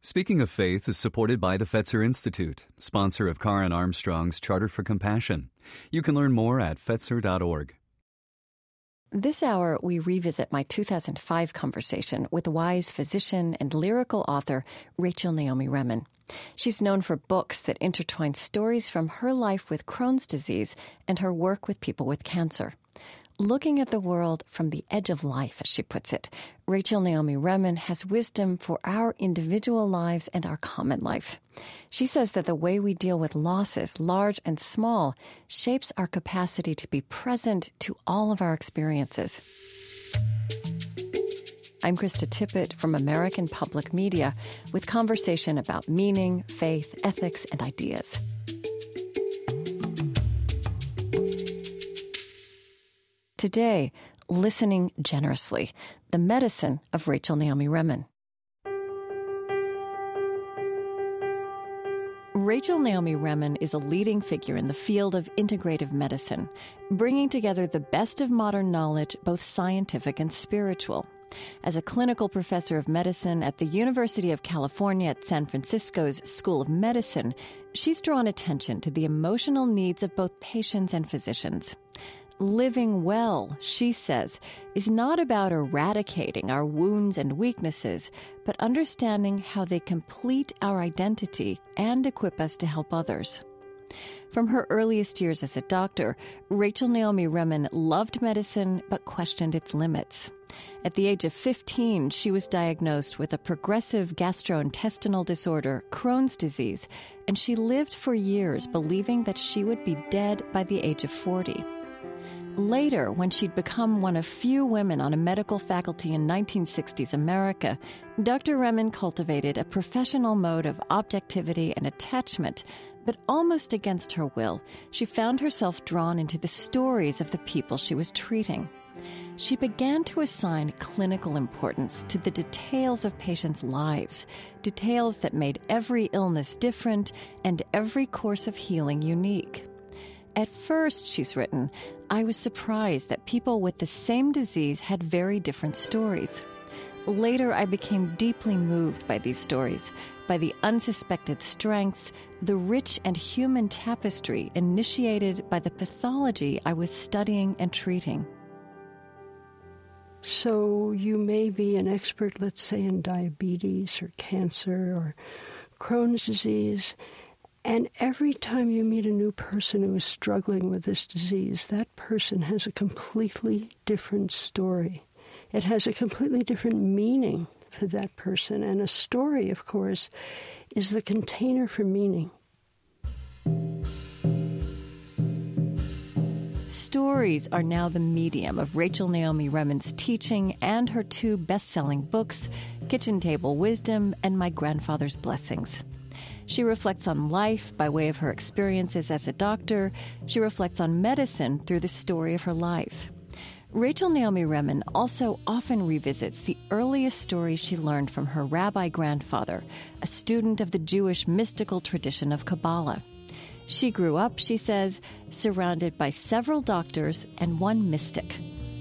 Speaking of Faith is supported by the Fetzer Institute, sponsor of Karen Armstrong's Charter for Compassion. You can learn more at Fetzer.org. This hour, we revisit my 2005 conversation with wise physician and lyrical author Rachel Naomi Remen. She's known for books that intertwine stories from her life with Crohn's disease and her work with people with cancer. Looking at the world from the edge of life, as she puts it, Rachel Naomi Remen has wisdom for our individual lives and our common life. She says that the way we deal with losses, large and small, shapes our capacity to be present to all of our experiences. I'm Krista Tippett from American Public Media with conversation about meaning, faith, ethics, and ideas. Today, listening generously, the medicine of Rachel Naomi Remen. Rachel Naomi Remen is a leading figure in the field of integrative medicine, bringing together the best of modern knowledge, both scientific and spiritual. As a clinical professor of medicine at the University of California at San Francisco's School of Medicine, she's drawn attention to the emotional needs of both patients and physicians. Living well, she says, is not about eradicating our wounds and weaknesses, but understanding how they complete our identity and equip us to help others. From her earliest years as a doctor, Rachel Naomi Remen loved medicine but questioned its limits. At the age of 15, she was diagnosed with a progressive gastrointestinal disorder, Crohn's disease, and she lived for years believing that she would be dead by the age of 40. Later, when she'd become one of few women on a medical faculty in 1960s America, Dr. Remen cultivated a professional mode of objectivity and attachment, but almost against her will, she found herself drawn into the stories of the people she was treating. She began to assign clinical importance to the details of patients' lives, details that made every illness different and every course of healing unique. At first, she's written, I was surprised that people with the same disease had very different stories. Later, I became deeply moved by these stories, by the unsuspected strengths, the rich and human tapestry initiated by the pathology I was studying and treating. So you may be an expert, let's say, in diabetes or cancer or Crohn's disease, and every time you meet a new person who is struggling with this disease, that person has a completely different story. It has a completely different meaning for that person. And a story, of course, is the container for meaning. Stories are now the medium of Rachel Naomi Remen's teaching and her two best-selling books, Kitchen Table Wisdom and My Grandfather's Blessings. She reflects on life by way of her experiences as a doctor. She reflects on medicine through the story of her life. Rachel Naomi Remen also often revisits the earliest stories she learned from her rabbi grandfather, a student of the Jewish mystical tradition of Kabbalah. She grew up, she says, surrounded by several doctors and one mystic.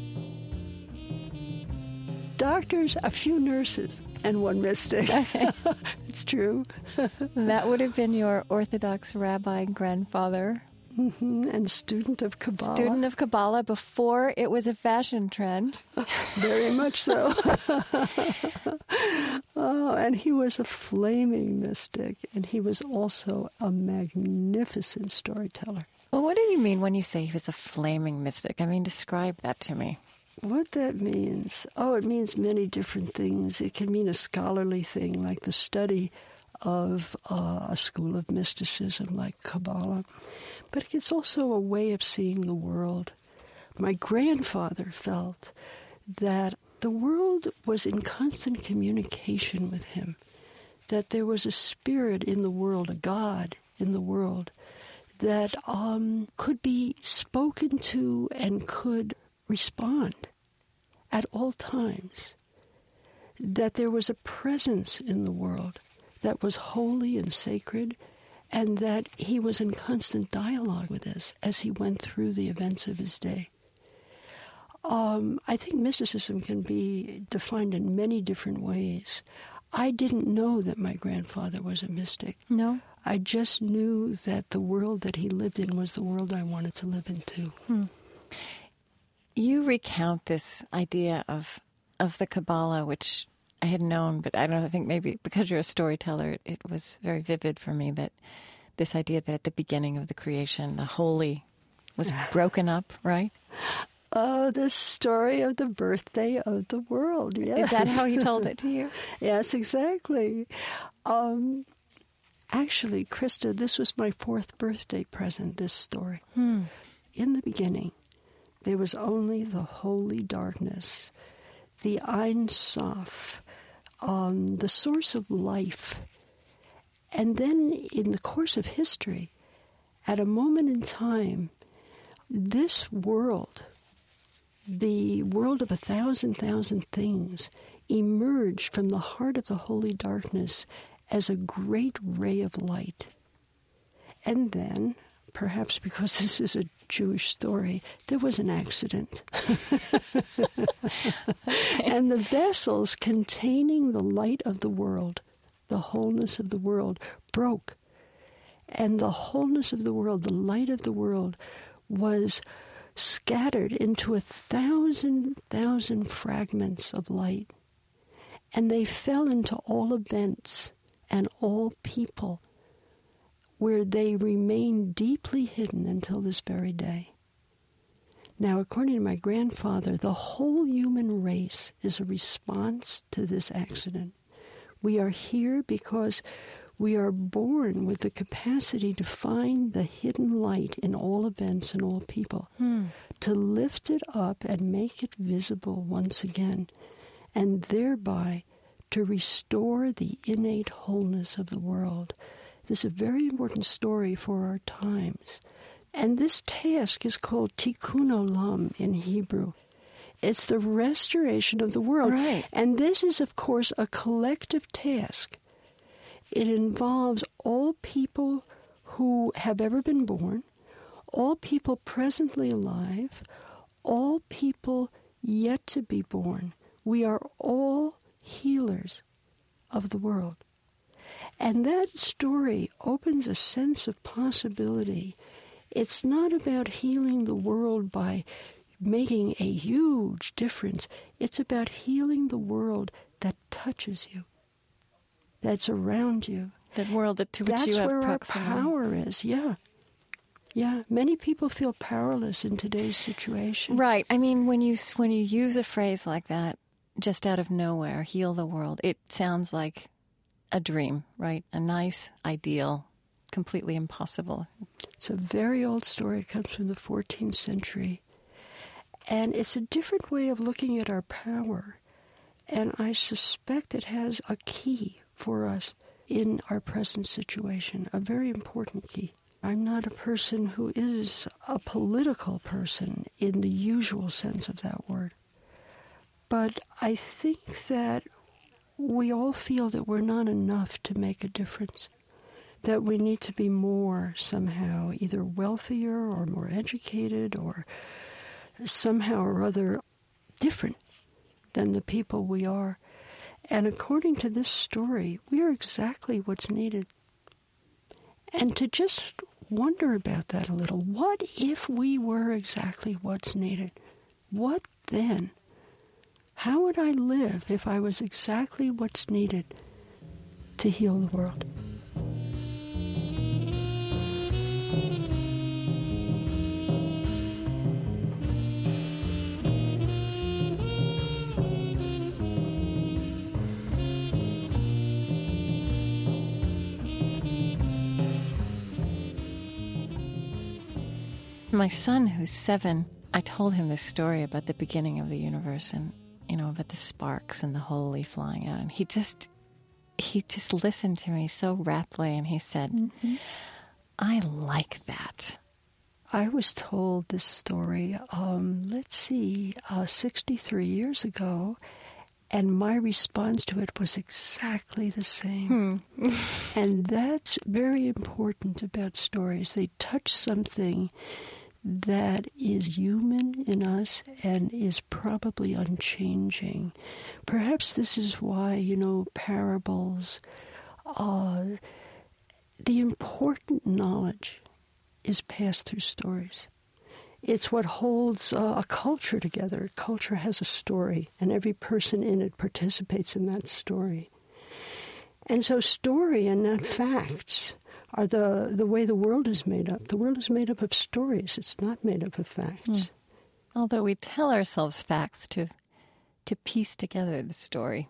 Doctors, a few nurses, and one mystic. It's true. That would have been your Orthodox rabbi grandfather. Mm-hmm. And student of Kabbalah. Student of Kabbalah before it was a fashion trend. Very much so. Oh, and he was a flaming mystic, and he was also a magnificent storyteller. Well, what do you mean when you say he was a flaming mystic? I mean, describe that to me. What that means? Oh, it means many different things. It can mean a scholarly thing, like the study of a school of mysticism like Kabbalah. But it's also a way of seeing the world. My grandfather felt that the world was in constant communication with him, that there was a spirit in the world, a God in the world, that could be spoken to and could respond at all times, that there was a presence in the world that was holy and sacred, and that he was in constant dialogue with us as he went through the events of his day. I think mysticism can be defined in many different ways. I didn't know that my grandfather was a mystic. No? I just knew that the world that he lived in was the world I wanted to live in too. You recount this idea of the Kabbalah, which I had known, but I think maybe because you're a storyteller, it was very vivid for me that this idea that at the beginning of the creation, the holy was broken up, right? Oh, the story of the birthday of the world, yes. Is that how he told it to you? Yes, exactly. Actually, Krista, this was my 4th birthday present, this story. In the beginning, there was only the holy darkness, the Ein Sof, the source of life. And then in the course of history, at a moment in time, this world, the world of 1,000 things, emerged from the heart of the holy darkness as a great ray of light. And then, perhaps because this is a Jewish story, there was an accident. And the vessels containing the light of the world, the wholeness of the world, broke. And the wholeness of the world, the light of the world, was scattered into 1,000 fragments of light. And they fell into all events and all people, where they remain deeply hidden until this very day. Now, according to my grandfather, the whole human race is a response to this accident. We are here because we are born with the capacity to find the hidden light in all events and all people, to lift it up and make it visible once again, and thereby to restore the innate wholeness of the world. This is a very important story for our times. And this task is called Tikkun Olam in Hebrew. It's the restoration of the world. Right. And this is, of course, a collective task. It involves all people who have ever been born, all people presently alive, all people yet to be born. We are all healers of the world. And that story opens a sense of possibility. It's not about healing the world by making a huge difference. It's about healing the world that touches you, that's around you. That world to which you have proximity. That's where our power is, yeah. Yeah, many people feel powerless in today's situation. Right. I mean, when you use a phrase like that, just out of nowhere, heal the world, it sounds like a dream, right? A nice ideal, completely impossible. It's a very old story. It comes from the 14th century. And it's a different way of looking at our power. And I suspect it has a key for us in our present situation, a very important key. I'm not a person who is a political person in the usual sense of that word. But I think that we all feel that we're not enough to make a difference, that we need to be more somehow, either wealthier or more educated or somehow or other different than the people we are. And according to this story, we are exactly what's needed. And to just wonder about that a little, what if we were exactly what's needed? What then? How would I live if I was exactly what's needed to heal the world? My son, who's 7, I told him this story about the beginning of the universe and, about the sparks and the holy flying out. And he just listened to me so raptly, and he said, I like that. I was told this story, 63 years ago, and my response to it was exactly the same. And that's very important about stories. They touch something that is human in us and is probably unchanging. Perhaps this is why, parables, the important knowledge is passed through stories. It's what holds a culture together. A culture has a story, and every person in it participates in that story. And so story and not facts are the way the world is made up. The world is made up of stories. It's not made up of facts. Although we tell ourselves facts to piece together the story.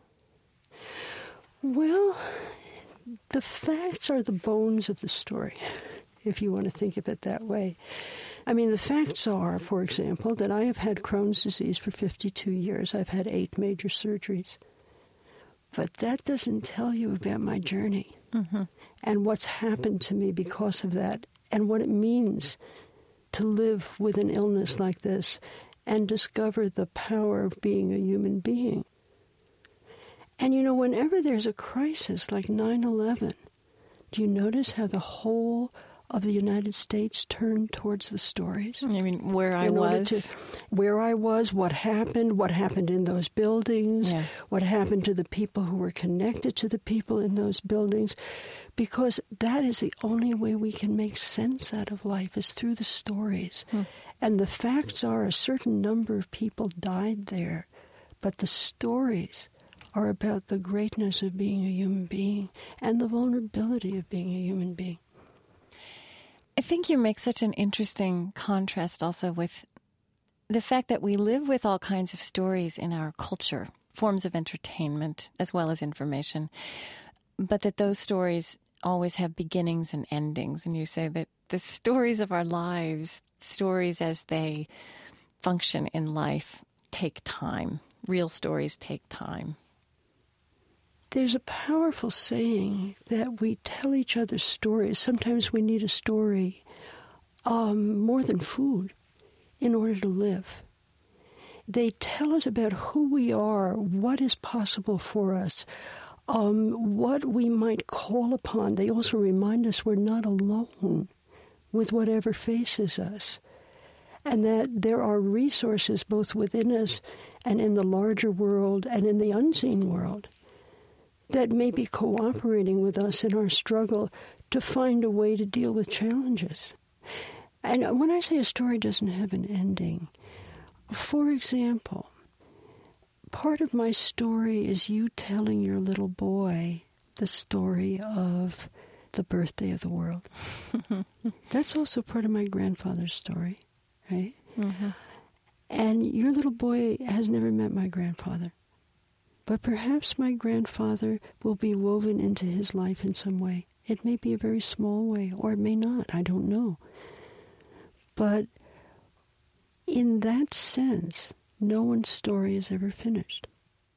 Well, the facts are the bones of the story, if you want to think of it that way. I mean, the facts are, for example, that I have had Crohn's disease for 52 years. I've had 8 major surgeries. But that doesn't tell you about my journey and what's happened to me because of that and what it means to live with an illness like this and discover the power of being a human being. And, whenever there's a crisis like 9/11, do you notice how the whole of the United States turned towards the stories? I mean, where I was, what happened in those buildings, what happened to the people who were connected to the people in those buildings, because that is the only way we can make sense out of life is through the stories. And the facts are a certain number of people died there, but the stories are about the greatness of being a human being and the vulnerability of being a human being. I think you make such an interesting contrast also with the fact that we live with all kinds of stories in our culture, forms of entertainment as well as information, but that those stories always have beginnings and endings. And you say that the stories of our lives, stories as they function in life, take time. Real stories take time. There's a powerful saying that we tell each other stories. Sometimes we need a story more than food in order to live. They tell us about who we are, what is possible for us, what we might call upon. They also remind us we're not alone with whatever faces us, and that there are resources both within us and in the larger world and in the unseen world that may be cooperating with us in our struggle to find a way to deal with challenges. And when I say a story doesn't have an ending, for example, part of my story is you telling your little boy the story of the birthday of the world. That's also part of my grandfather's story, right? And your little boy has never met my grandfather. But perhaps my grandfather will be woven into his life in some way. It may be a very small way, or it may not. I don't know. But in that sense, no one's story is ever finished.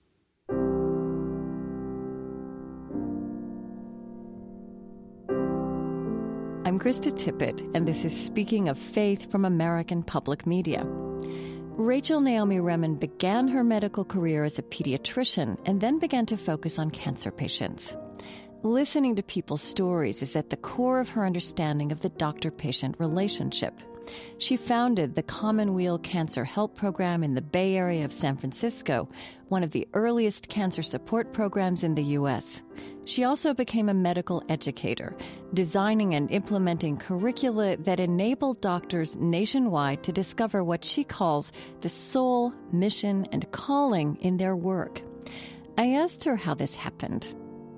I'm Krista Tippett, and this is Speaking of Faith from American Public Media. Rachel Naomi Remen began her medical career as a pediatrician and then began to focus on cancer patients. Listening to people's stories is at the core of her understanding of the doctor-patient relationship. She founded the Commonweal Cancer Help Program in the Bay Area of San Francisco, one of the earliest cancer support programs in the U.S. She also became a medical educator, designing and implementing curricula that enable doctors nationwide to discover what she calls the soul, mission, and calling in their work. I asked her how this happened.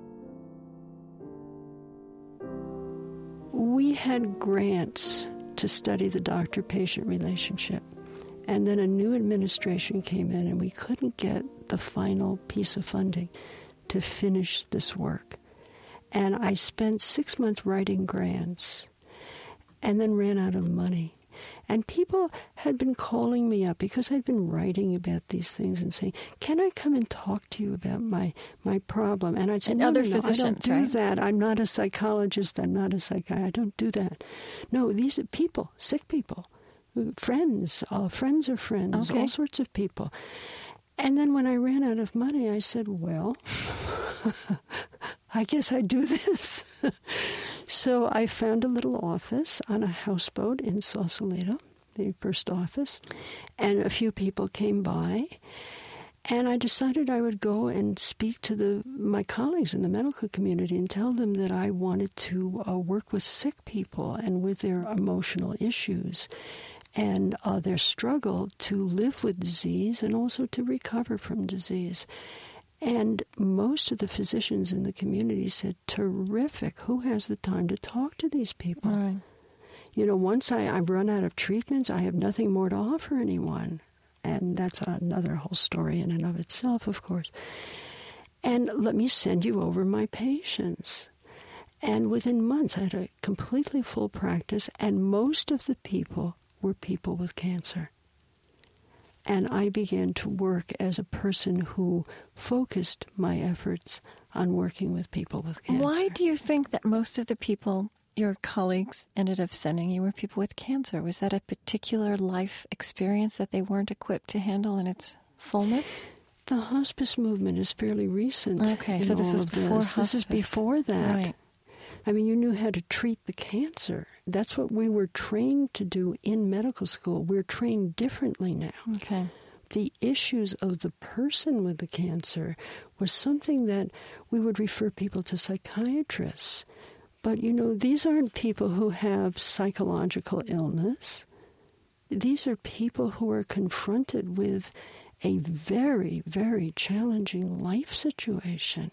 We had grants to study the doctor-patient relationship. And then a new administration came in, and we couldn't get the final piece of funding to finish this work. And I spent 6 months writing grants and then ran out of money. And people had been calling me up because I'd been writing about these things and saying, can I come and talk to you about my problem? And I'd say, no, other I don't do that. I'm not a psychologist. I'm not a psychiatrist. I don't do that. No, these are people, sick people, friends of friends, all sorts of people. And then when I ran out of money, I said, well, I guess I do this. So I found a little office on a houseboat in Sausalito, the first office, and a few people came by. And I decided I would go and speak to my colleagues in the medical community and tell them that I wanted to work with sick people and with their emotional issues and their struggle to live with disease and also to recover from disease. And most of the physicians in the community said, terrific, who has the time to talk to these people? Right. You know, once I've run out of treatments, I have nothing more to offer anyone. And that's another whole story in and of itself, of course. And let me send you over my patients. And within months, I had a completely full practice, and most of the people were people with cancer. And I began to work as a person who focused my efforts on working with people with cancer. Why do you think that most of the people your colleagues ended up sending you were people with cancer? Was that a particular life experience that they weren't equipped to handle in its fullness? The hospice movement is fairly recent. Okay, so this was before hospice. This is before that. Right. I mean, you knew how to treat the cancer. That's what we were trained to do in medical school. We're trained differently now. Okay. The issues of the person with the cancer was something that we would refer people to psychiatrists. But, you know, these aren't people who have psychological illness. These are people who are confronted with a very, very challenging life situation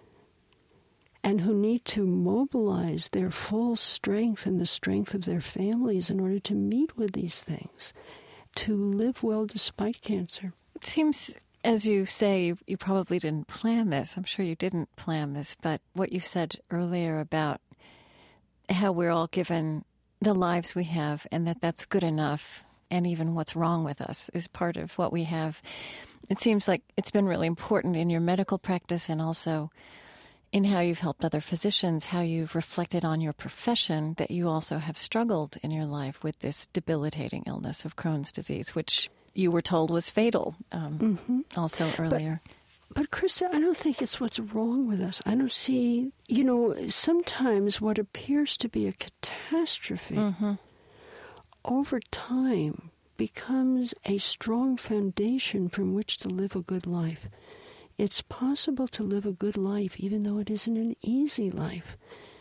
and who need to mobilize their full strength and the strength of their families in order to meet with these things, to live well despite cancer. It seems, as you say, you probably didn't plan this. I'm sure you didn't plan this, but what you said earlier about how we're all given the lives we have and that that's good enough, and even what's wrong with us is part of what we have. It seems like it's been really important in your medical practice and also in how you've helped other physicians, how you've reflected on your profession, that you also have struggled in your life with this debilitating illness of Crohn's disease, which you were told was fatal also earlier. But, Krista, I don't think it's what's wrong with us. I don't see, you know, sometimes what appears to be a catastrophe over time becomes a strong foundation from which to live a good life. It's possible to live a good life even though it isn't an easy life.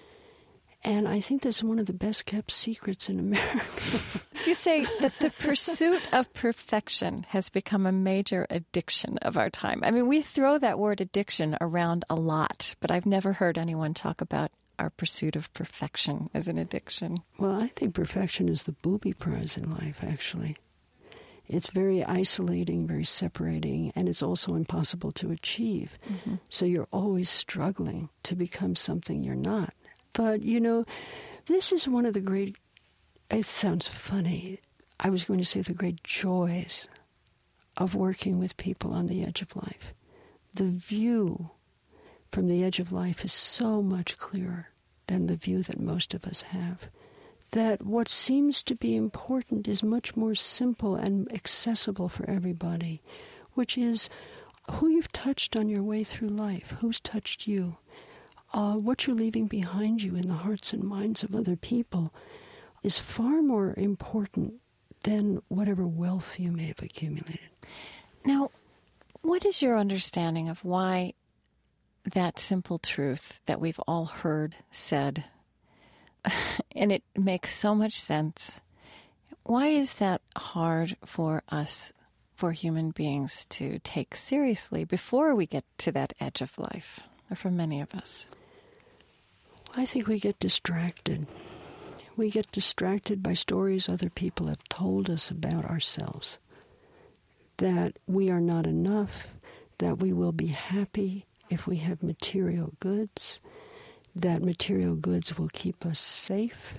And I think that's one of the best kept secrets in America. So you say that the pursuit of perfection has become a major addiction of our time. I mean, we throw that word addiction around a lot, but I've never heard anyone talk about our pursuit of perfection as an addiction. Well, I think perfection is the booby prize in life, actually. It's very isolating, very separating, and it's also impossible to achieve. So you're always struggling to become something you're not. But, you know, this is one of the great, it sounds funny, I was going to say the great joys of working with people on the edge of life. The view from the edge of life is so much clearer than the view that most of us have. That what seems to be important is much more simple and accessible for everybody, which is who you've touched on your way through life, who's touched you. What you're leaving behind you in the hearts and minds of other people is far more important than whatever wealth you may have accumulated. Now, what is your understanding of why that simple truth that we've all heard said, and it makes so much sense, why is that hard for us, for human beings, to take seriously before we get to that edge of life, or for many of us? I think we get distracted. We get distracted by stories other people have told us about ourselves. That we are not enough, that we will be happy if we have material goods, that material goods will keep us safe.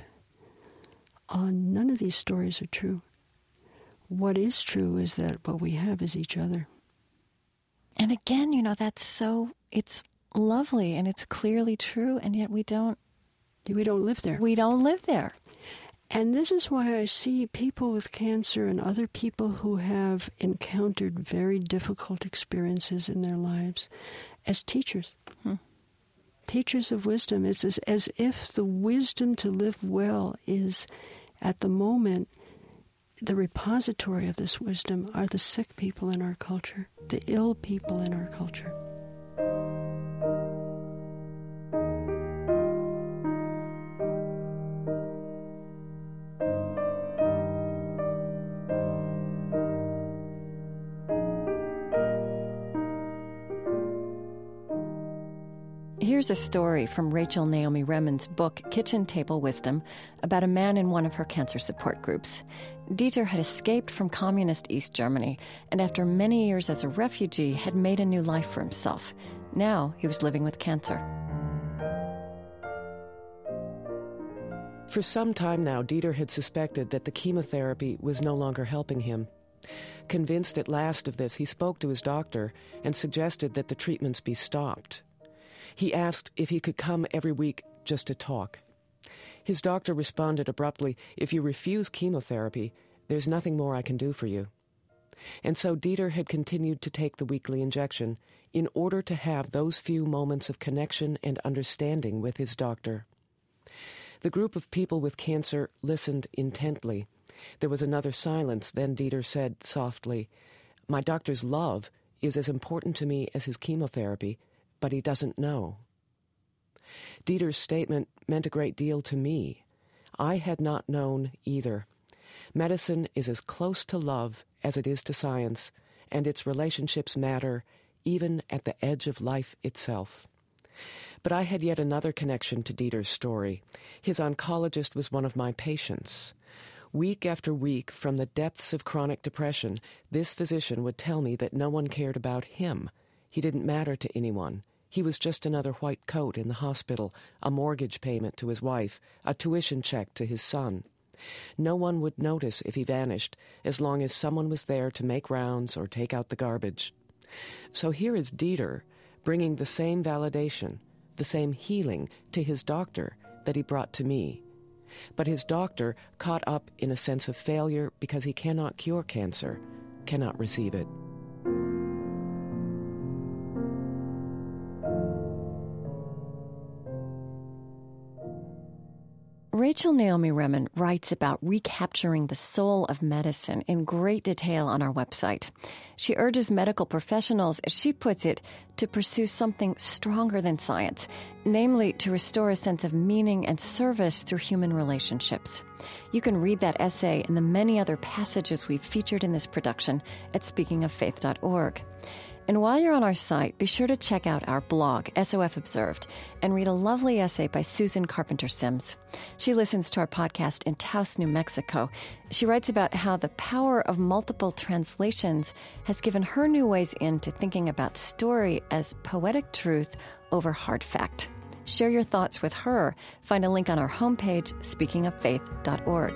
None of these stories are true. What is true is that what we have is each other. And again, you know, that's so, it's lovely and it's clearly true, and yet we don't live there. We don't live there. And this is why I see people with cancer and other people who have encountered very difficult experiences in their lives as teachers. Teachers of wisdom. It's as if the wisdom to live well is, at the moment, the repository of this wisdom are the sick people in our culture, the ill people in our culture. Here's a story from Rachel Naomi Remen's book, Kitchen Table Wisdom, about a man in one of her cancer support groups. Dieter had escaped from communist East Germany and after many years as a refugee had made a new life for himself. Now he was living with cancer. For some time now, Dieter had suspected that the chemotherapy was no longer helping him. Convinced at last of this, he spoke to his doctor and suggested that the treatments be stopped. He asked if he could come every week just to talk. His doctor responded abruptly, "If you refuse chemotherapy, there's nothing more I can do for you." And so Dieter had continued to take the weekly injection in order to have those few moments of connection and understanding with his doctor. The group of people with cancer listened intently. There was another silence. Then Dieter said softly, "My doctor's love is as important to me as his chemotherapy, but he doesn't know." Dieter's statement meant a great deal to me. I had not known either. Medicine is as close to love as it is to science, and its relationships matter even at the edge of life itself. But I had yet another connection to Dieter's story. His oncologist was one of my patients. Week after week, from the depths of chronic depression, this physician would tell me that no one cared about him. He didn't matter to anyone. He was just another white coat in the hospital, a mortgage payment to his wife, a tuition check to his son. No one would notice if he vanished, as long as someone was there to make rounds or take out the garbage. So here is Dieter, bringing the same validation, the same healing to his doctor that he brought to me. But his doctor, caught up in a sense of failure because he cannot cure cancer, cannot receive it. Rachel Naomi Remen writes about recapturing the soul of medicine in great detail on our website. She urges medical professionals, as she puts it, to pursue something stronger than science, namely to restore a sense of meaning and service through human relationships. You can read that essay and the many other passages we've featured in this production at speakingoffaith.org. And while you're on our site, be sure to check out our blog, SOF Observed, and read a lovely essay by Susan Carpenter Sims. She listens to our podcast in Taos, New Mexico. She writes about how the power of multiple translations has given her new ways into thinking about story as poetic truth over hard fact. Share your thoughts with her. Find a link on our homepage, speakingoffaith.org.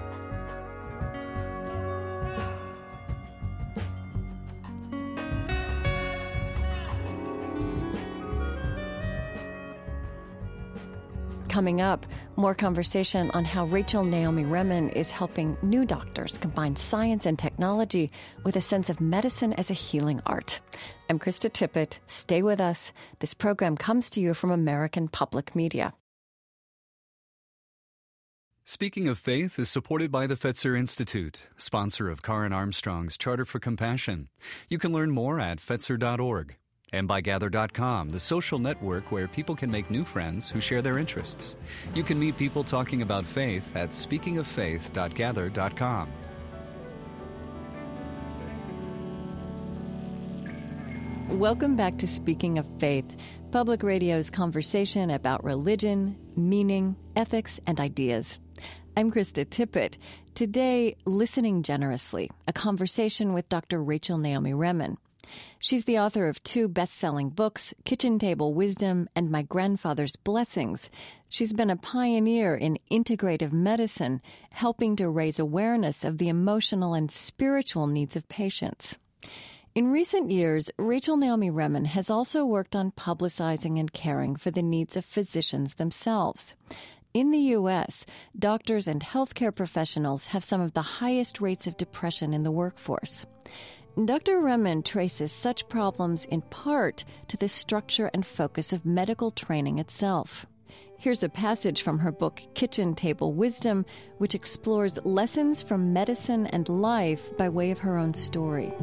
Coming up, more conversation on how Rachel Naomi Remen is helping new doctors combine science and technology with a sense of medicine as a healing art. I'm Krista Tippett. Stay with us. This program comes to you from American Public Media. Speaking of Faith is supported by the Fetzer Institute, sponsor of Karen Armstrong's Charter for Compassion. You can learn more at Fetzer.org. And by Gather.com, the social network where people can make new friends who share their interests. You can meet people talking about faith at speakingoffaith.gather.com. Welcome back to Speaking of Faith, Public Radio's conversation about religion, meaning, ethics, and ideas. I'm Krista Tippett. Today, Listening Generously, a conversation with Dr. Rachel Naomi Remen. She's the author of 2 best-selling books, Kitchen Table Wisdom and My Grandfather's Blessings. She's been a pioneer in integrative medicine, helping to raise awareness of the emotional and spiritual needs of patients. In recent years, Rachel Naomi Remen has also worked on publicizing and caring for the needs of physicians themselves. In the U.S., doctors and healthcare professionals have some of the highest rates of depression in the workforce. Dr. Remen traces such problems in part to the structure and focus of medical training itself. Here's a passage from her book, Kitchen Table Wisdom, which explores lessons from medicine and life by way of her own story.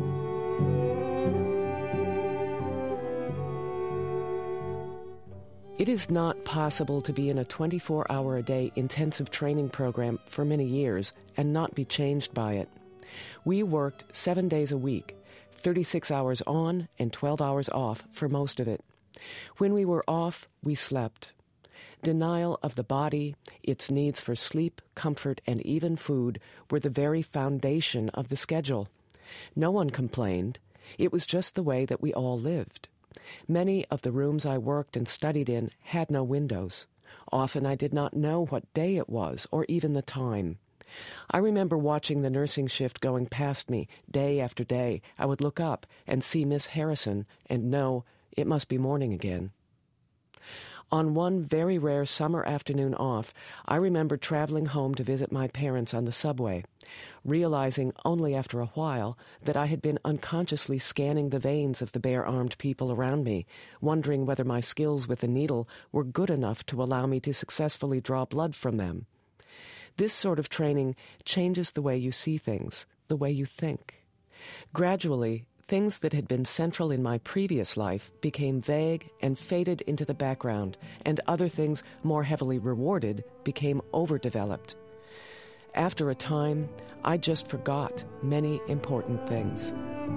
It is not possible to be in a 24-hour-a-day intensive training program for many years and not be changed by it. We worked 7 days a week, 36 hours on and 12 hours off for most of it. When we were off, we slept. Denial of the body, its needs for sleep, comfort, and even food were the very foundation of the schedule. No one complained. It was just the way that we all lived. Many of the rooms I worked and studied in had no windows. Often I did not know what day it was or even the time. I remember watching the nursing shift going past me day after day. I would look up and see Miss Harrison and know it must be morning again. On one very rare summer afternoon off, I remember traveling home to visit my parents on the subway, realizing only after a while that I had been unconsciously scanning the veins of the bare-armed people around me, wondering whether my skills with the needle were good enough to allow me to successfully draw blood from them. This sort of training changes the way you see things, the way you think. Gradually, things that had been central in my previous life became vague and faded into the background, and other things more heavily rewarded became overdeveloped. After a time, I just forgot many important things.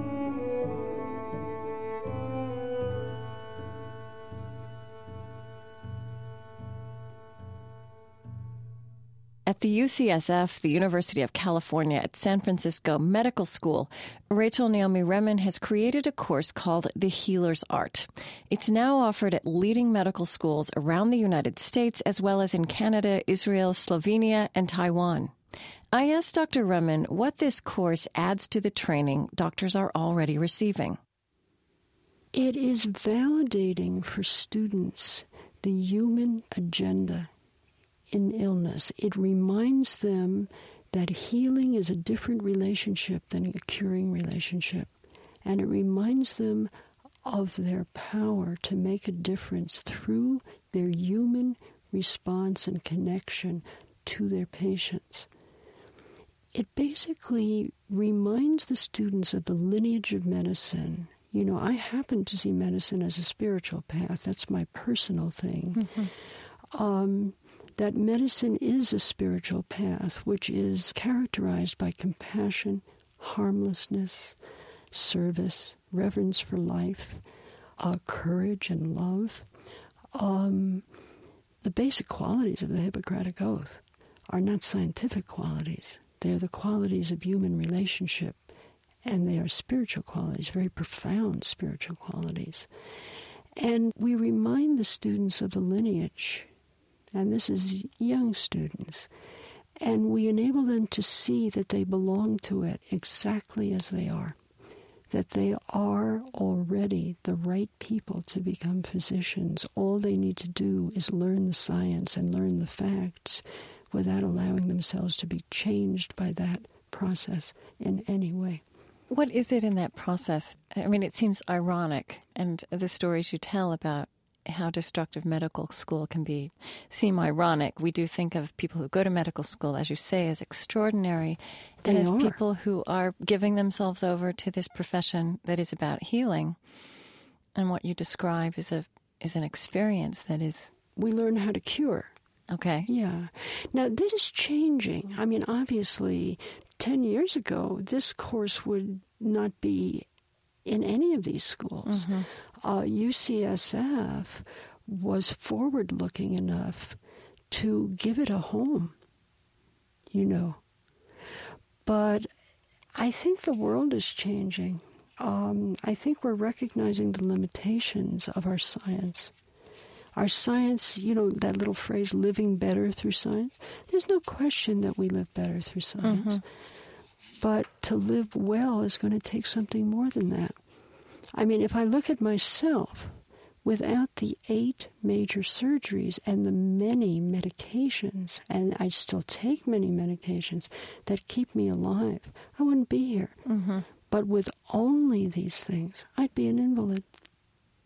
At the UCSF, the University of California at San Francisco Medical School, Rachel Naomi Remen has created a course called The Healer's Art. It's now offered at leading medical schools around the United States, as well as in Canada, Israel, Slovenia, and Taiwan. I asked Dr. Remen what this course adds to the training doctors are already receiving. It is validating for students the human agenda in illness. It reminds them that healing is a different relationship than a curing relationship. And it reminds them of their power to make a difference through their human response and connection to their patients. It basically reminds the students of the lineage of medicine. You know, I happen to see medicine as a spiritual path. That's my personal thing. Mm-hmm. That medicine is a spiritual path, which is characterized by compassion, harmlessness, service, reverence for life, courage and love. The basic qualities of the Hippocratic Oath are not scientific qualities. They're the qualities of human relationship, and they are spiritual qualities, very profound spiritual qualities. And we remind the students of the lineage, and this is young students, and we enable them to see that they belong to it exactly as they are, that they are already the right people to become physicians. All they need to do is learn the science and learn the facts without allowing themselves to be changed by that process in any way. What is it in that process? I mean, it seems ironic, and the stories you tell about how destructive medical school can seem ironic. We do think of people who go to medical school, as you say, as extraordinary, and as people who are giving themselves over to this profession that is about healing. And what you describe is an experience that is... We learn how to cure. Okay. Yeah. Now, this is changing. I mean, obviously, 10 years ago, this course would not be in any of these schools. Mm-hmm. UCSF was forward-looking enough to give it a home, you know. But I think the world is changing. I think we're recognizing the limitations of our science. Our science, you know, that little phrase, living better through science, there's no question that we live better through science. Mm-hmm. But to live well is going to take something more than that. I mean, if I look at myself, without the 8 major surgeries and the many medications, and I still take many medications that keep me alive, I wouldn't be here. Mm-hmm. But with only these things, I'd be an invalid.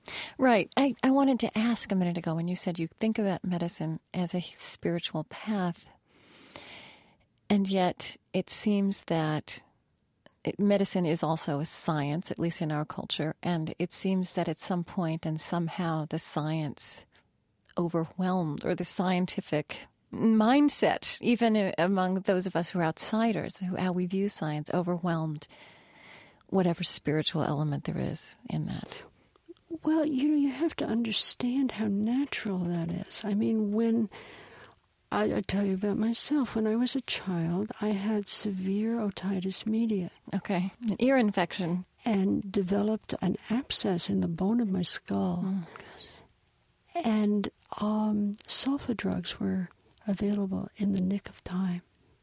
Right. I wanted to ask a minute ago when you said you think about medicine as a spiritual path, and yet it seems that medicine is also a science, at least in our culture, and it seems that at some point and somehow the science overwhelmed, or the scientific mindset, even among those of us who are outsiders, how we view science, overwhelmed whatever spiritual element there is in that. Well, you have to understand how natural that is. I mean, when I tell you about myself, when I was a child, I had severe otitis media. Okay, an ear infection. And developed an abscess in the bone of my skull. Oh, gosh. And sulfa drugs were available in the nick of time.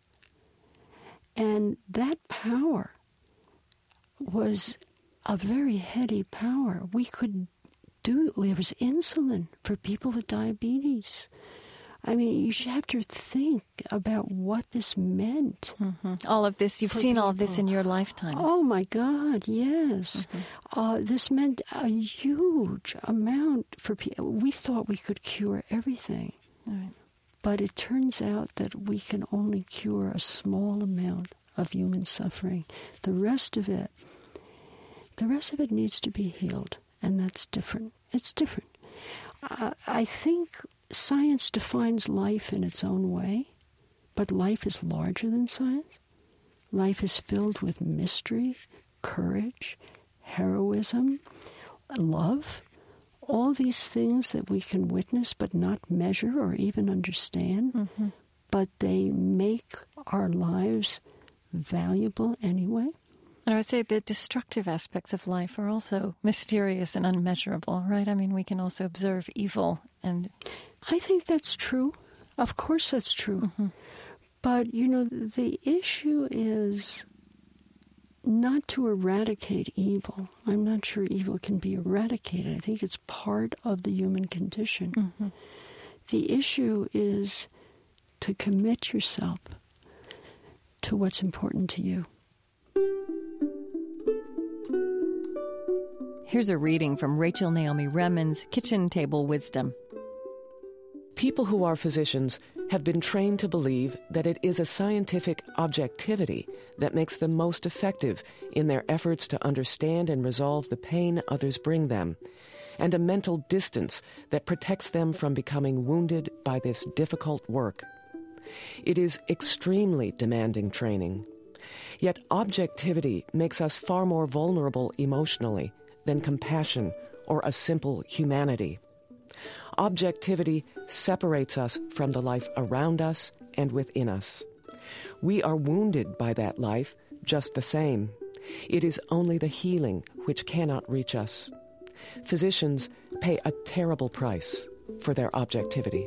And that power was a very heady power. There was insulin for people with diabetes. I mean, you should have to think about what this meant. Mm-hmm. All of this, you've seen people. All of this in your lifetime. Oh, my God, yes. Mm-hmm. This meant a huge amount for people. We thought we could cure everything. Right. But it turns out that we can only cure a small amount of human suffering. The rest of it needs to be healed, and that's different. It's different. I think science defines life in its own way, but life is larger than science. Life is filled with mystery, courage, heroism, love, all these things that we can witness but not measure or even understand, mm-hmm. but they make our lives valuable anyway. And I would say the destructive aspects of life are also mysterious and unmeasurable, right? I mean, we can also observe evil and... I think that's true. Of course that's true. Mm-hmm. But, the issue is not to eradicate evil. I'm not sure evil can be eradicated. I think it's part of the human condition. Mm-hmm. The issue is to commit yourself to what's important to you. Here's a reading from Rachel Naomi Remen's Kitchen Table Wisdom. People who are physicians have been trained to believe that it is a scientific objectivity that makes them most effective in their efforts to understand and resolve the pain others bring them, and a mental distance that protects them from becoming wounded by this difficult work. It is extremely demanding training. Yet objectivity makes us far more vulnerable emotionally than compassion or a simple humanity. Objectivity separates us from the life around us and within us. We are wounded by that life just the same. It is only the healing which cannot reach us. Physicians pay a terrible price for their objectivity.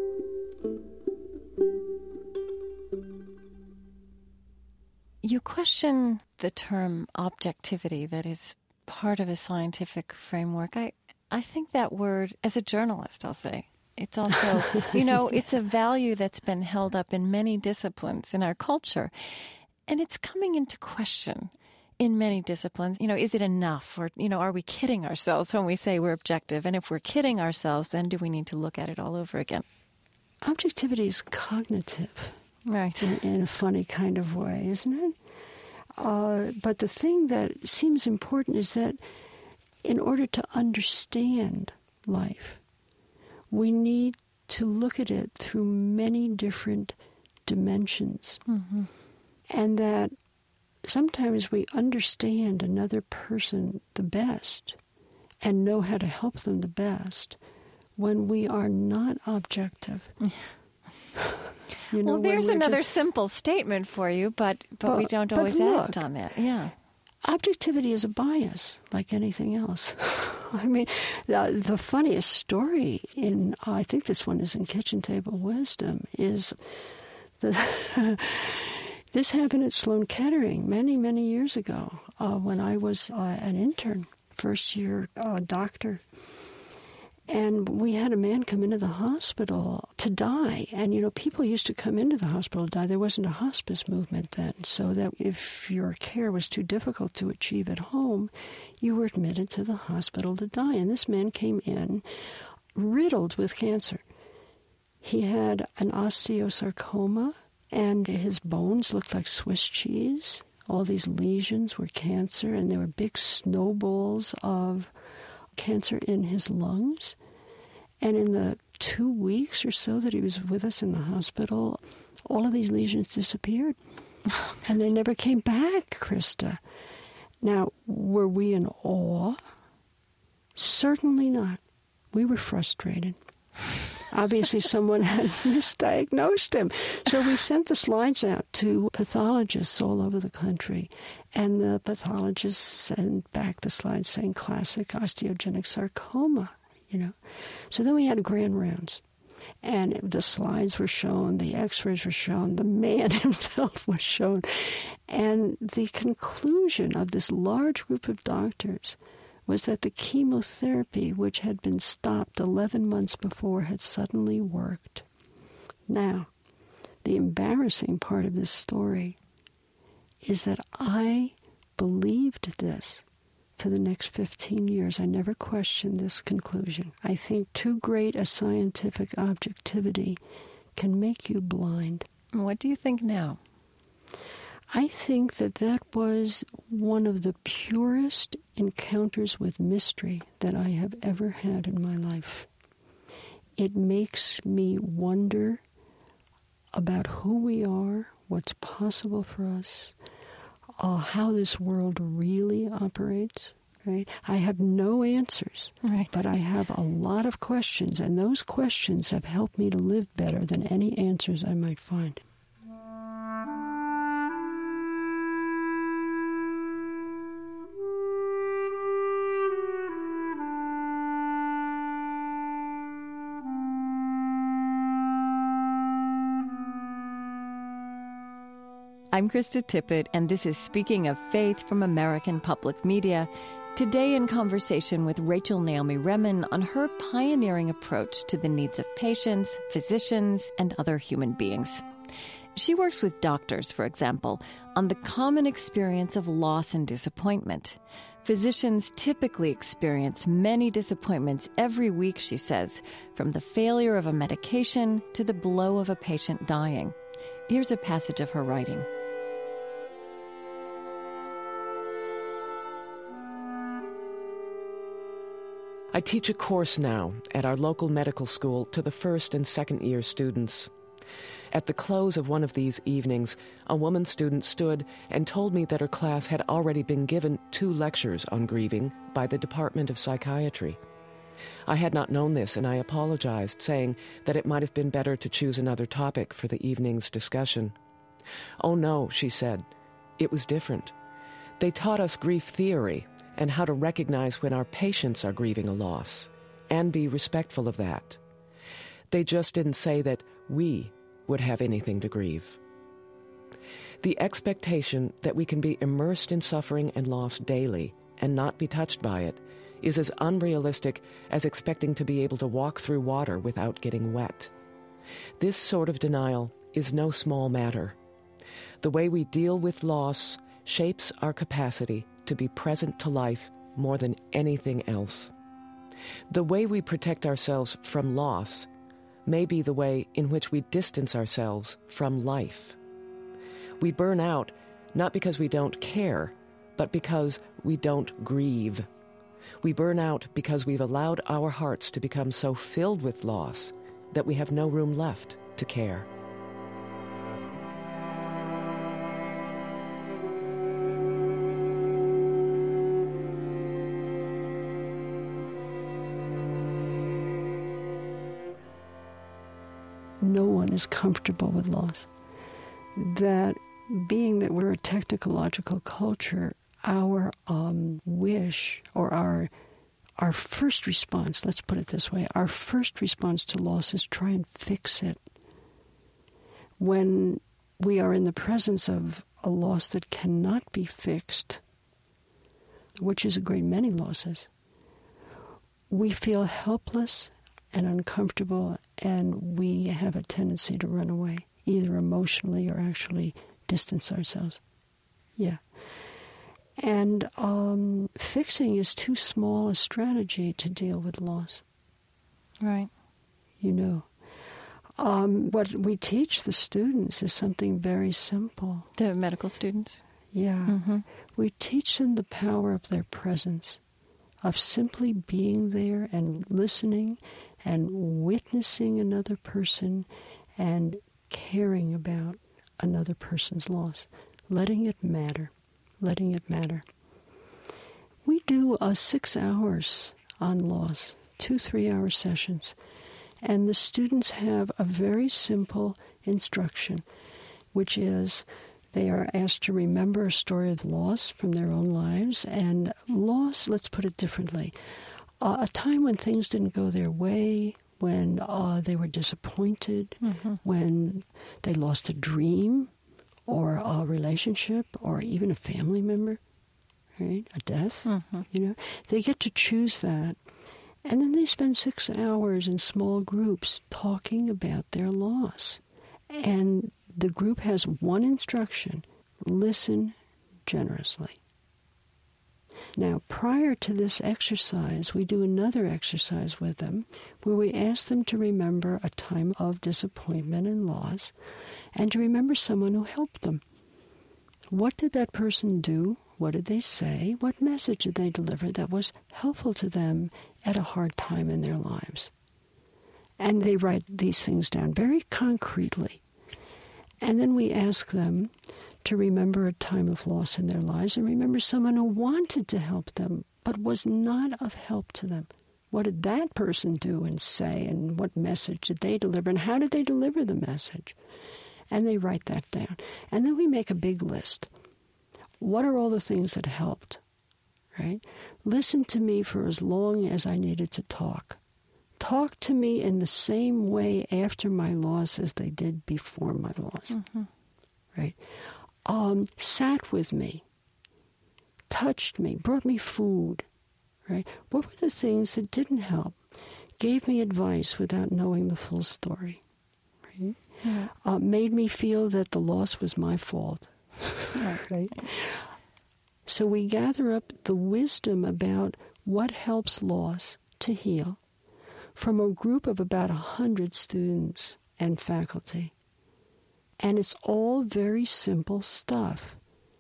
You question the term objectivity that is part of a scientific framework. I think that word, as a journalist, I'll say, it's also, it's a value that's been held up in many disciplines in our culture. And it's coming into question in many disciplines. Is it enough? Or, are we kidding ourselves when we say we're objective? And if we're kidding ourselves, then do we need to look at it all over again? Objectivity is cognitive. Right. In a funny kind of way, isn't it? But the thing that seems important is that in order to understand life, we need to look at it through many different dimensions. Mm-hmm. And that sometimes we understand another person the best and know how to help them the best when we are not objective. Well, there's another simple statement for you, but we don't always act on that. Yeah. Objectivity is a bias, like anything else. I mean, the funniest story I think this one is in Kitchen Table Wisdom, is this happened at Sloan Kettering many, many years ago when I was an intern, first-year doctor. And we had a man come into the hospital to die. And, people used to come into the hospital to die. There wasn't a hospice movement then. So that if your care was too difficult to achieve at home, you were admitted to the hospital to die. And this man came in riddled with cancer. He had an osteosarcoma, and his bones looked like Swiss cheese. All these lesions were cancer, and there were big snowballs of cancer in his lungs. And in the 2 weeks or so that he was with us in the hospital, all of these lesions disappeared. And they never came back, Krista. Now, were we in awe? Certainly not. We were frustrated. Obviously, someone had misdiagnosed him. So we sent the slides out to pathologists all over the country. And the pathologists sent back the slides saying classic osteogenic sarcoma, So then we had grand rounds. And the slides were shown, the x-rays were shown, the man himself was shown. And the conclusion of this large group of doctors was that the chemotherapy, which had been stopped 11 months before, had suddenly worked. Now, the embarrassing part of this story is that I believed this for the next 15 years. I never questioned this conclusion. I think too great a scientific objectivity can make you blind. What do you think now? I think that was one of the purest encounters with mystery that I have ever had in my life. It makes me wonder about who we are, what's possible for us, how this world really operates, right? I have no answers, right, but I have a lot of questions, and those questions have helped me to live better than any answers I might find. I'm Krista Tippett, and this is Speaking of Faith from American Public Media. Today in conversation with Rachel Naomi Remen on her pioneering approach to the needs of patients, physicians, and other human beings. She works with doctors, for example, on the common experience of loss and disappointment. Physicians typically experience many disappointments every week, she says, from the failure of a medication to the blow of a patient dying. Here's a passage of her writing. I teach a course now at our local medical school to the first and second year students. At the close of one of these evenings, a woman student stood and told me that her class had already been given 2 lectures on grieving by the Department of Psychiatry. I had not known this, and I apologized, saying that it might have been better to choose another topic for the evening's discussion. "Oh no," she said, "it was different. They taught us grief theory and how to recognize when our patients are grieving a loss and be respectful of that. They just didn't say that we would have anything to grieve." The expectation that we can be immersed in suffering and loss daily and not be touched by it is as unrealistic as expecting to be able to walk through water without getting wet. This sort of denial is no small matter. The way we deal with loss shapes our capacity to be present to life more than anything else. The way we protect ourselves from loss may be the way in which we distance ourselves from life. We burn out not because we don't care, but because we don't grieve. We burn out because we've allowed our hearts to become so filled with loss that we have no room left to care. No one is comfortable with loss. That being that we're a technological culture, our wish or our first response, let's put it this way, our first response to loss is try and fix it. When we are in the presence of a loss that cannot be fixed, which is a great many losses, we feel helpless and uncomfortable, and we have a tendency to run away, either emotionally or actually distance ourselves. Yeah. And fixing is too small a strategy to deal with loss. Right. You know. What we teach the students is something very simple. The medical students? Yeah. Mm-hmm. We teach them the power of their presence, of simply being there and listening and witnessing another person and caring about another person's loss, letting it matter. We do 6 hours on loss, 2 3-hour sessions, and the students have a very simple instruction, which is they are asked to remember a story of loss from their own lives, and loss, let's put it differently, a time when things didn't go their way, when they were disappointed, when they lost a dream, or a relationship, or even a family member, right? A death, you know. They get to choose that. And then they spend 6 hours in small groups talking about their loss. And the group has one instruction: listen generously. Now, prior to this exercise, we do another exercise with them where we ask them to remember a time of disappointment and loss, and to remember someone who helped them. What did that person do? What did they say? What message did they deliver that was helpful to them at a hard time in their lives? And they write these things down very concretely. And then we ask them to remember a time of loss in their lives and remember someone who wanted to help them but was not of help to them. What did that person do and say, and what message did they deliver, and how did they deliver the message? And they write that down. And then we make a big list. What are all the things that helped, right? Listen to me for as long as I needed to talk. Talk to me in the same way after my loss as they did before my loss, right? Sat with me, touched me, brought me food, right? What were the things that didn't help? Gave me advice without knowing the full story, right? Made me feel that the loss was my fault. Right? So we gather up the wisdom about what helps loss to heal from a group of about 100 students and faculty. And it's all very simple stuff.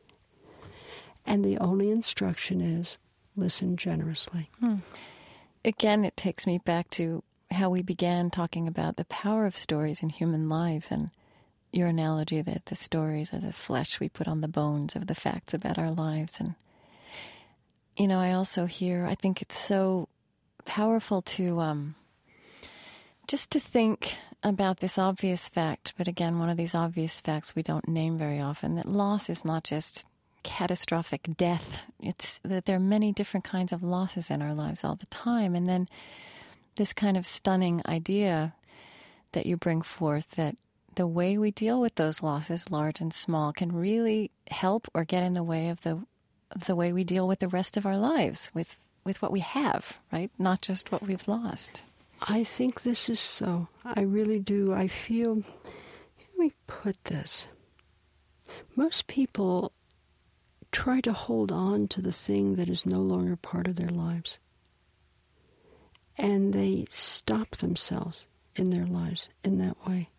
And the only instruction is listen generously. Again, it takes me back to how we began talking about the power of stories in human lives, and your analogy that the stories are the flesh we put on the bones of the facts about our lives. And, you know, I also hear, I think it's so powerful to just to think about this obvious fact, but again, one of these obvious facts we don't name very often, that loss is not just catastrophic death. It's that there are many different kinds of losses in our lives all the time. And then this kind of stunning idea that you bring forth, that the way we deal with those losses, large and small, can really help or get in the way of the way we deal with the rest of our lives, with what we have, right? Not just what we've lost. I think this is so. I really do. I feel, let me put this. Most people try to hold on to the thing that is no longer part of their lives. And they stop themselves in their lives in that way.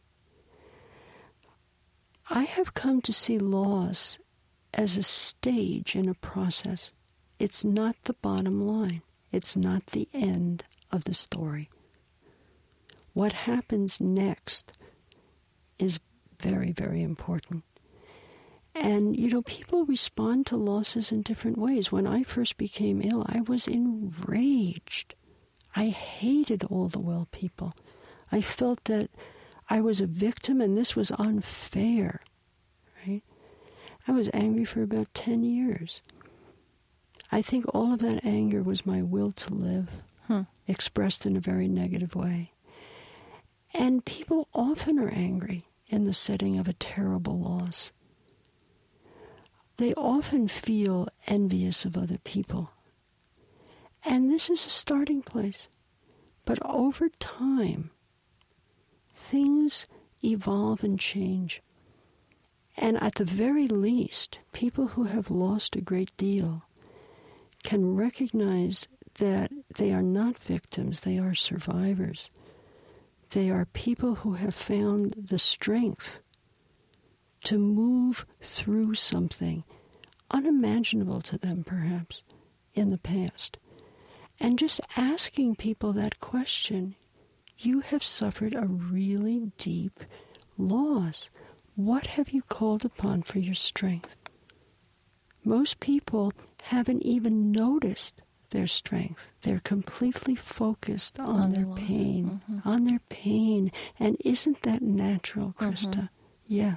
I have come to see loss as a stage in a process. It's not the bottom line. It's not the end of the story. What happens next is very, very important. And, you know, people respond to losses in different ways. When I first became ill, I was enraged. I hated all the well people. I felt that I was a victim and this was unfair, right? I was angry for about 10 years. I think all of that anger was my will to live, expressed in a very negative way. And people often are angry in the setting of a terrible loss. They often feel envious of other people. And this is a starting place. But over time, things evolve and change. And at the very least, people who have lost a great deal can recognize that they are not victims, they are survivors. They are people who have found the strength to move through something unimaginable to them, perhaps, in the past. And just asking people that question, you have suffered a really deep loss. What have you called upon for your strength? Most people haven't even noticed their strength. They're completely focused on their pain, on their pain. And isn't that natural, Krista? Yeah.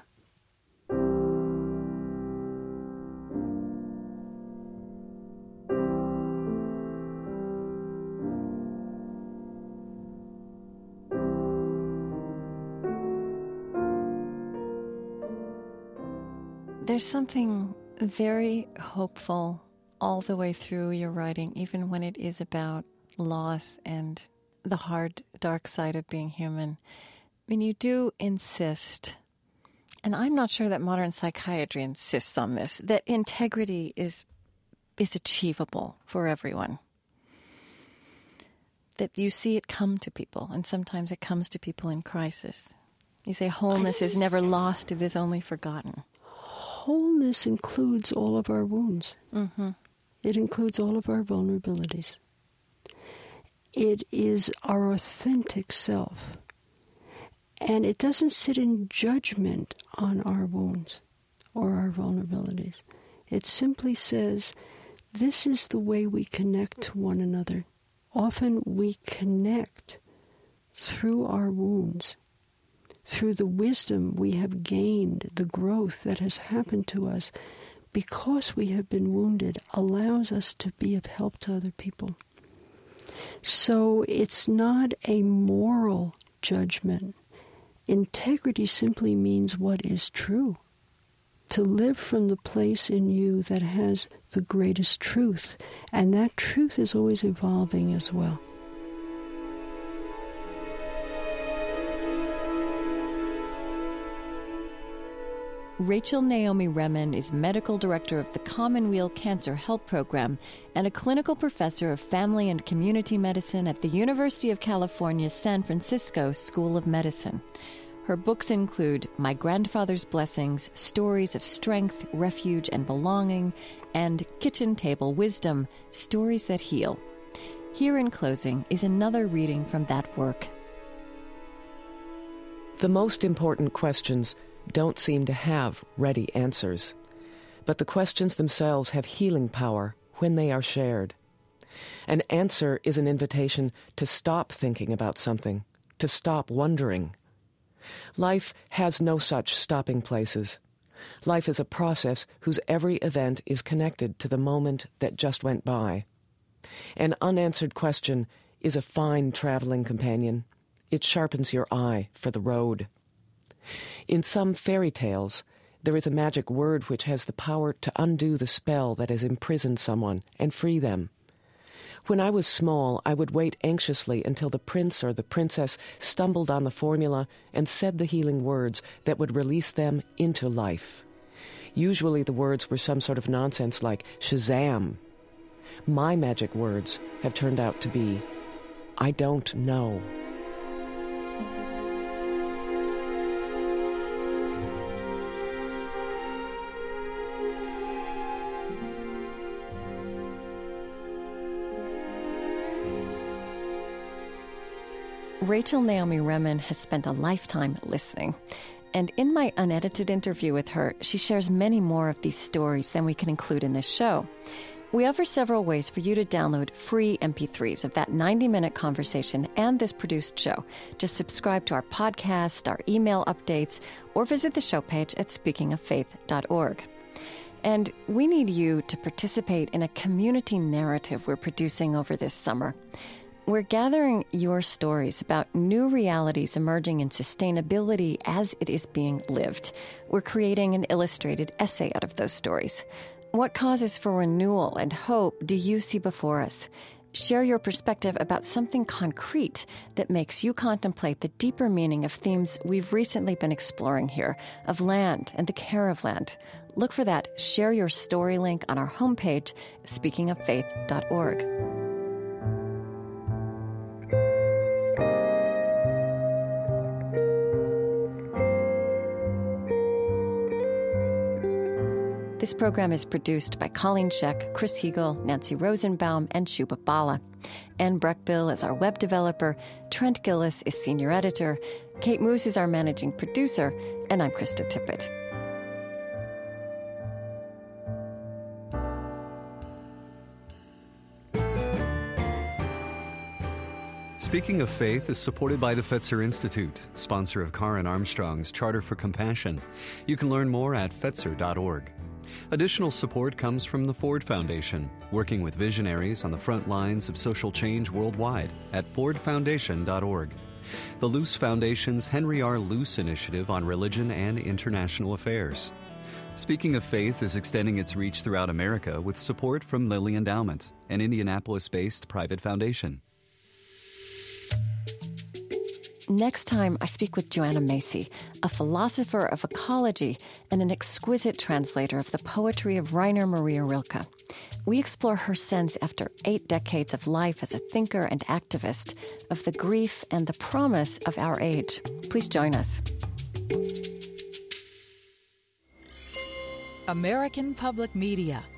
There's something very hopeful all the way through your writing, even when it is about loss and the hard, dark side of being human. I mean, you do insist, and I'm not sure that modern psychiatry insists on this, that integrity is achievable for everyone. That you see it come to people, and sometimes it comes to people in crisis. You say wholeness is never lost, it is only forgotten. Wholeness includes all of our wounds. It includes all of our vulnerabilities. It is our authentic self. And it doesn't sit in judgment on our wounds or our vulnerabilities. It simply says, this is the way we connect to one another. Often we connect through our wounds, through the wisdom we have gained, the growth that has happened to us because we have been wounded allows us to be of help to other people. So it's not a moral judgment. Integrity simply means what is true. To live from the place in you that has the greatest truth. And that truth is always evolving as well. Rachel Naomi Remen is medical director of the Commonweal Cancer Help Program and a clinical professor of family and community medicine at the University of California's San Francisco School of Medicine. Her books include My Grandfather's Blessings, Stories of Strength, Refuge, and Belonging, and Kitchen Table Wisdom, Stories That Heal. Here in closing is another reading from that work. The most important questions don't seem to have ready answers, but the questions themselves have healing power when they are shared. An answer is an invitation to stop thinking about something, to stop wondering. Life has no such stopping places. Life is a process whose every event is connected to the moment that just went by. An unanswered question is a fine traveling companion. It sharpens your eye for the road. In some fairy tales, there is a magic word which has the power to undo the spell that has imprisoned someone and free them. When I was small, I would wait anxiously until the prince or the princess stumbled on the formula and said the healing words that would release them into life. Usually the words were some sort of nonsense like Shazam. My magic words have turned out to be, I don't know. Rachel Naomi Remen has spent a lifetime listening. And in my unedited interview with her, she shares many more of these stories than we can include in this show. We offer several ways for you to download free MP3s of that 90-minute conversation and this produced show. Just subscribe to our podcast, our email updates, or visit the show page at speakingoffaith.org. And we need you to participate in a community narrative we're producing over this summer. We're gathering your stories about new realities emerging in sustainability as it is being lived. We're creating an illustrated essay out of those stories. What causes for renewal and hope do you see before us? Share your perspective about something concrete that makes you contemplate the deeper meaning of themes we've recently been exploring here, of land and the care of land. Look for that Share Your Story link on our homepage, speakingoffaith.org. This program is produced by Colleen Scheck, Chris Heagle, Nancy Rosenbaum, and Shubha Bala. Anne Breckbill is our web developer, Trent Gillis is senior editor, Kate Moose is our managing producer, and I'm Krista Tippett. Speaking of Faith is supported by the Fetzer Institute, sponsor of Karen Armstrong's Charter for Compassion. You can learn more at Fetzer.org. Additional support comes from the Ford Foundation, working with visionaries on the front lines of social change worldwide at fordfoundation.org. The Luce Foundation's Henry R. Luce Initiative on Religion and International Affairs. Speaking of Faith is extending its reach throughout America with support from Lilly Endowment, an Indianapolis-based private foundation. Next time, I speak with Joanna Macy, a philosopher of ecology and an exquisite translator of the poetry of Rainer Maria Rilke. We explore her sense, after 8 decades of life as a thinker and activist, of the grief and the promise of our age. Please join us. American Public Media